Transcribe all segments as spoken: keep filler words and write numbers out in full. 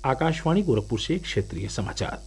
आकाशवाणी गोरखपुर से क्षेत्रीय समाचार।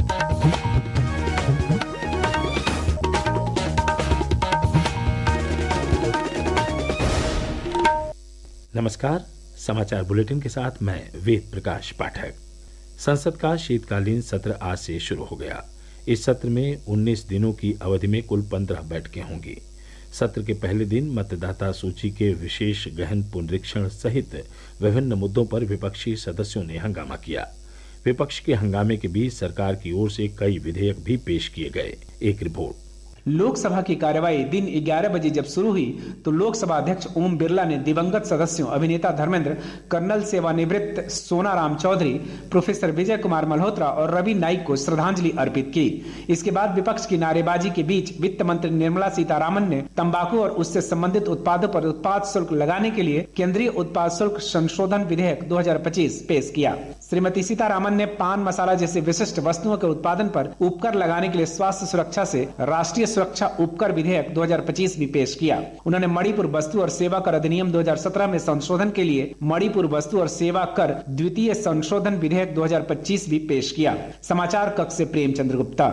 नमस्कार, समाचार बुलेटिन के साथ मैं वेद प्रकाश पाठक। संसद का शीतकालीन सत्र आज से शुरू हो गया। इस सत्र में उन्नीस दिनों की अवधि में कुल पंद्रह बैठकें होंगी। सत्र के पहले दिन मतदाता सूची के विशेष गहन पुनरीक्षण सहित विभिन्न मुद्दों पर विपक्षी सदस्यों ने हंगामा किया। विपक्ष के हंगामे के बीच सरकार की ओर से कई विधेयक भी पेश किए गए। एक रिपोर्ट। लोकसभा की कार्यवाही दिन ग्यारह बजे जब शुरू हुई तो लोकसभा अध्यक्ष ओम बिरला ने दिवंगत सदस्यों अभिनेता धर्मेंद्र, कर्नल सेवानिवृत्त सोनाराम चौधरी, प्रोफेसर विजय कुमार मल्होत्रा और रवि नाइक को श्रद्धांजलि अर्पित की। इसके बाद विपक्ष की नारेबाजी के बीच वित्त मंत्री निर्मला सीतारामन ने तंबाकू और उससे संबंधित उत्पादों पर उत्पाद शुल्क लगाने के लिए केंद्रीय उत्पाद शुल्क संशोधन विधेयक दो हजार पच्चीस पेश किया। श्रीमती सीतारामन ने पान मसाला जैसे विशिष्ट वस्तुओं के उत्पादन पर उपकर लगाने के लिए स्वास्थ्य सुरक्षा से राष्ट्रीय सुरक्षा उपकर विधेयक दो हजार पच्चीस भी पेश किया। उन्होंने मणिपुर वस्तु और सेवा कर अधिनियम दो हजार सत्रह में संशोधन के लिए मणिपुर वस्तु और सेवा कर द्वितीय संशोधन विधेयक दो हजार पच्चीस भी पेश किया। समाचार कक्ष से प्रेमचंद्र गुप्ता।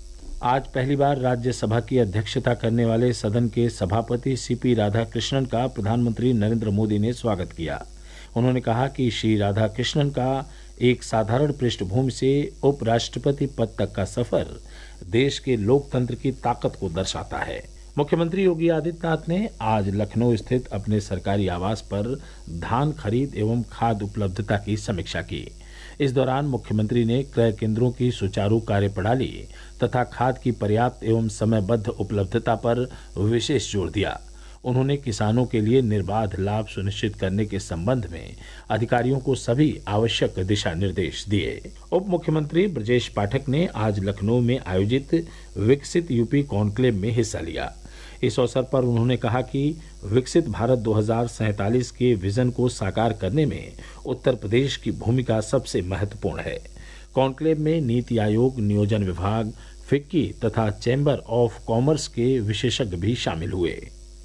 आज पहली बार राज्यसभा की अध्यक्षता करने वाले सदन के सभापति सीपी राधाकृष्णन का प्रधानमंत्री नरेंद्र मोदी ने स्वागत किया। उन्होंने कहा कि श्री राधाकृष्णन का एक साधारण पृष्ठभूमि से उपराष्ट्रपति पद तक का सफर देश के लोकतंत्र की ताकत को दर्शाता है। मुख्यमंत्री योगी आदित्यनाथ ने आज लखनऊ स्थित अपने सरकारी आवास पर धान खरीद एवं खाद उपलब्धता की समीक्षा की। इस दौरान मुख्यमंत्री ने क्रय केंद्रों की सुचारू कार्यप्रणाली तथा खाद की पर्याप्त एवं समयबद्ध उपलब्धता पर विशेष जोर दिया। उन्होंने किसानों के लिए निर्बाध लाभ सुनिश्चित करने के संबंध में अधिकारियों को सभी आवश्यक दिशा निर्देश दिए। उप मुख्यमंत्री ब्रजेश पाठक ने आज लखनऊ में आयोजित विकसित यूपी कॉन्क्लेव में हिस्सा लिया। इस अवसर पर उन्होंने कहा कि विकसित भारत दो हजार सैंतालीस के विजन को साकार करने में उत्तर प्रदेश की भूमिका सबसे महत्वपूर्ण है। कॉन्क्लेव में नीति आयोग, नियोजन विभाग, फिक्की तथा चैम्बर ऑफ कॉमर्स के विशेषज्ञ भी शामिल हुए।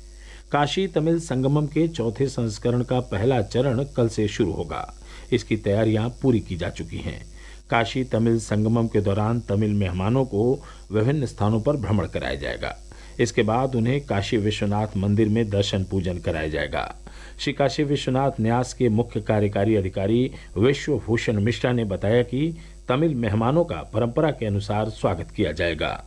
काशी तमिल संगमम के चौथे संस्करण का पहला चरण कल से शुरू होगा। इसकी तैयारियां पूरी की जा चुकी हैं। काशी तमिल संगमम के दौरान तमिल मेहमानों को विभिन्न स्थानों पर भ्रमण कराया जाएगा। इसके बाद उन्हें काशी विश्वनाथ मंदिर में दर्शन पूजन कराया जाएगा। श्री काशी विश्वनाथ न्यास के मुख्य कार्यकारी अधिकारी विश्वभूषण मिश्रा ने बताया कि तमिल मेहमानों का परंपरा के अनुसार स्वागत किया जाएगा।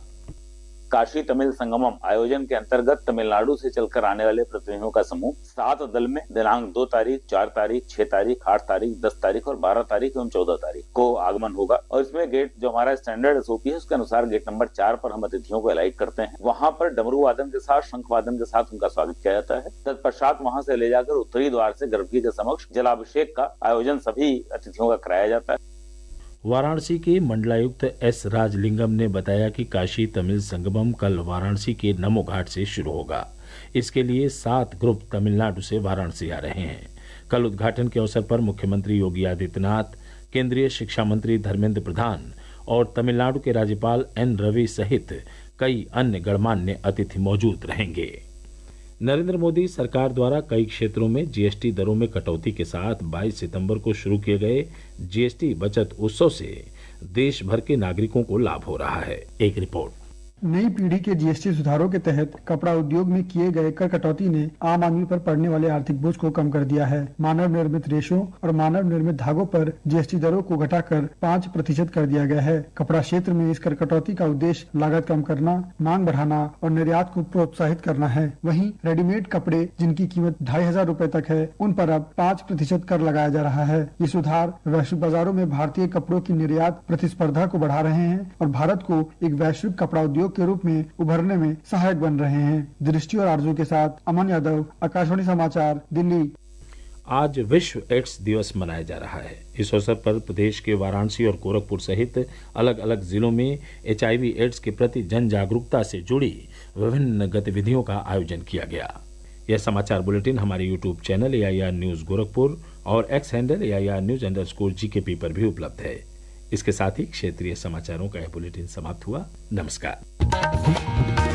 काशी तमिल संगमम आयोजन के अंतर्गत तमिलनाडु से चलकर आने वाले प्रतिनिधियों का समूह सात दल में दिनांक दो तारीख, चार तारीख, छह तारीख, आठ तारीख, दस तारीख और बारह तारीख एवं चौदह तारीख को आगमन होगा। और इसमें गेट जो हमारा स्टैंडर्ड एसओपी है उसके अनुसार गेट नंबर चार पर हम अतिथियों को अलाइट करते हैं। वहाँ पर डमरू वादन के साथ, शंख वादन के साथ उनका स्वागत किया जाता है। तत्पश्चात वहाँ से ले जाकर उत्तरी द्वार से गर्भगृह के समक्ष जलाभिषेक का आयोजन सभी अतिथियों का कराया जाता है। वाराणसी के मंडलायुक्त एस राजलिंगम ने बताया कि काशी तमिल संगमम कल वाराणसी के नमो घाट से शुरू होगा। इसके लिए सात ग्रुप तमिलनाडु से वाराणसी आ रहे हैं। कल उद्घाटन के अवसर पर मुख्यमंत्री योगी आदित्यनाथ, केंद्रीय शिक्षा मंत्री धर्मेंद्र प्रधान और तमिलनाडु के राज्यपाल एन रवि सहित कई अन्य गणमान्य अतिथि मौजूद रहेंगे। नरेंद्र मोदी सरकार द्वारा कई क्षेत्रों में जीएसटी दरों में कटौती के साथ बाईस सितंबर को शुरू किए गए जीएसटी बचत उत्सव से देश भर के नागरिकों को लाभ हो रहा है। एक रिपोर्ट। नई पीढ़ी के जीएसटी सुधारों के तहत कपड़ा उद्योग में किए गए कर कटौती ने आम आदमी पर पड़ने वाले आर्थिक बोझ को कम कर दिया है। मानव निर्मित रेशों और मानव निर्मित धागों पर जीएसटी दरों को घटाकर पाँच प्रतिशत कर दिया गया है। कपड़ा क्षेत्र में इस कर कटौती का उद्देश्य लागत कम करना, मांग बढ़ाना और निर्यात को प्रोत्साहित करना है। वहीं रेडीमेड कपड़े जिनकी कीमत ढाई हजार रूपए तक है, उन पर अब पाँच प्रतिशत कर लगाया जा रहा है। ये सुधार वैश्विक बाजारों में भारतीय कपड़ों की निर्यात प्रतिस्पर्धा को बढ़ा रहे हैं और भारत को एक वैश्विक कपड़ा उद्योग के रूप में उभरने में सहायक बन रहे हैं। दृष्टि और आरजू के साथ अमन यादव, आकाशवाणी समाचार, दिल्ली। आज विश्व एड्स दिवस मनाया जा रहा है। इस अवसर पर प्रदेश के वाराणसी और गोरखपुर सहित अलग अलग जिलों में एचआईवी एड्स के प्रति जन जागरूकता से जुड़ी विभिन्न गतिविधियों का आयोजन किया गया। यह समाचार बुलेटिन हमारे YouTube channel A I R news Gorakhpur और X handle A I R news underscore G K P पर भी उपलब्ध है। इसके साथ ही क्षेत्रीय समाचारों का यह बुलेटिन समाप्त हुआ। नमस्कार।